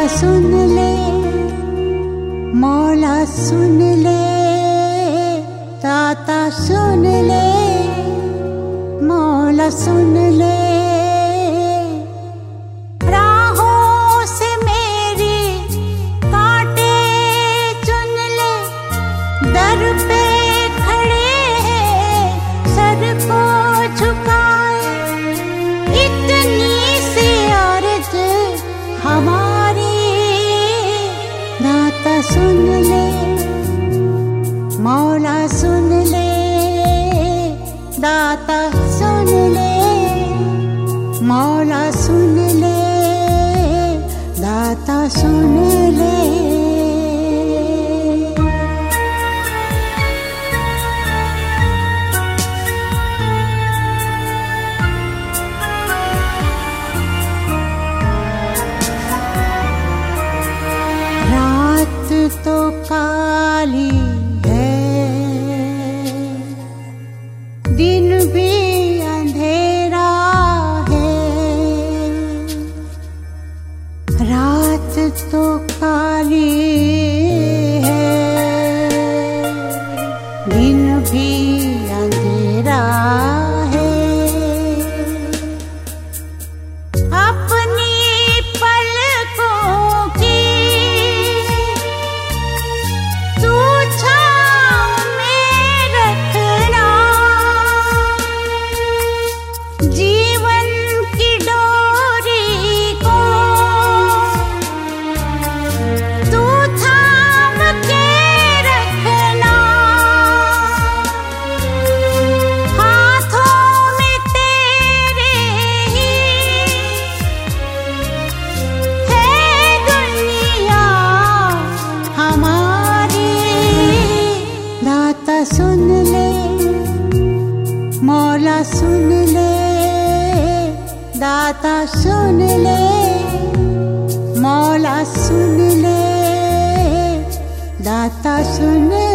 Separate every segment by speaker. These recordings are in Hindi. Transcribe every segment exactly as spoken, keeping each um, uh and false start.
Speaker 1: सुन ले, मौला सुन ले, दाता सुन ले, मौला सुन ले। राहों से मेरी कांटे चुन ले, दर पे खड़े हैं सर को झुकाए, इतनी सी अर्ज हमारी। दाता सुन ले, मौला सुन ले, दाता सुन ले, मौला सुन ले, दाता सुन ले। रात तो काली है, दिन भी अंधेरा है। रात तो काली है, दिन भी अंधेरा है। अपनी पलकों की तू छाँव में रखना, जीवन की डोरी को तू थाम के रखना। हाथों में तेरे ही है दुनिया हमारी। दाता सुन ले, मौला सुन ले, दाता सुन ले, मौला सुन ले, दाता सुन ले।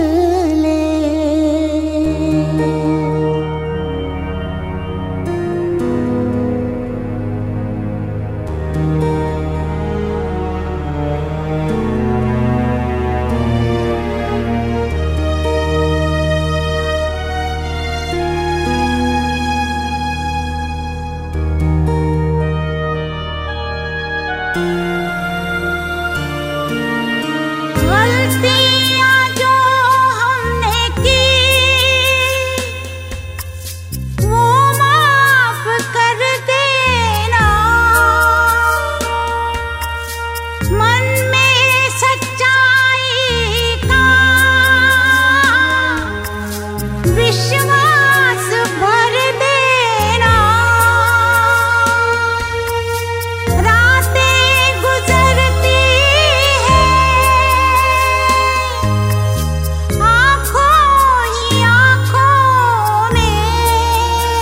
Speaker 1: गलतियाँ जो हमने की वो माफ कर देना, मन में सच्चाई का विश्वास भर देना। रातें गुजरती आँखों ही आँखों में,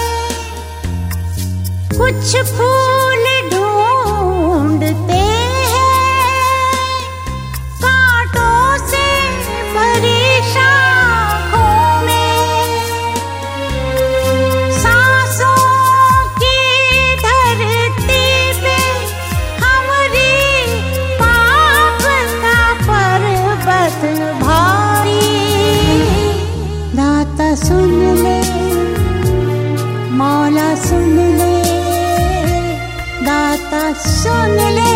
Speaker 1: कुछ फूल ढूंढते हैं कांटों से भरी शाखों में। सांसों की धरती पे हमारी पाप का पर्वत भारी। दाता सुन ले, मौला सुन ले, दाता सुन ले,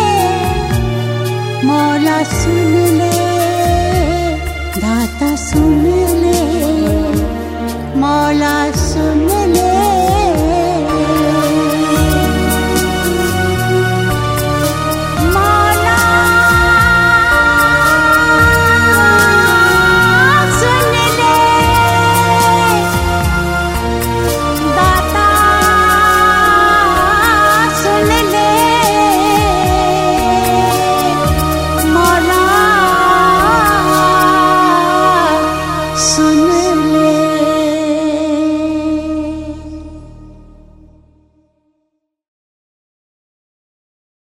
Speaker 1: मौला सुन ले, दाता सुन ले, मौला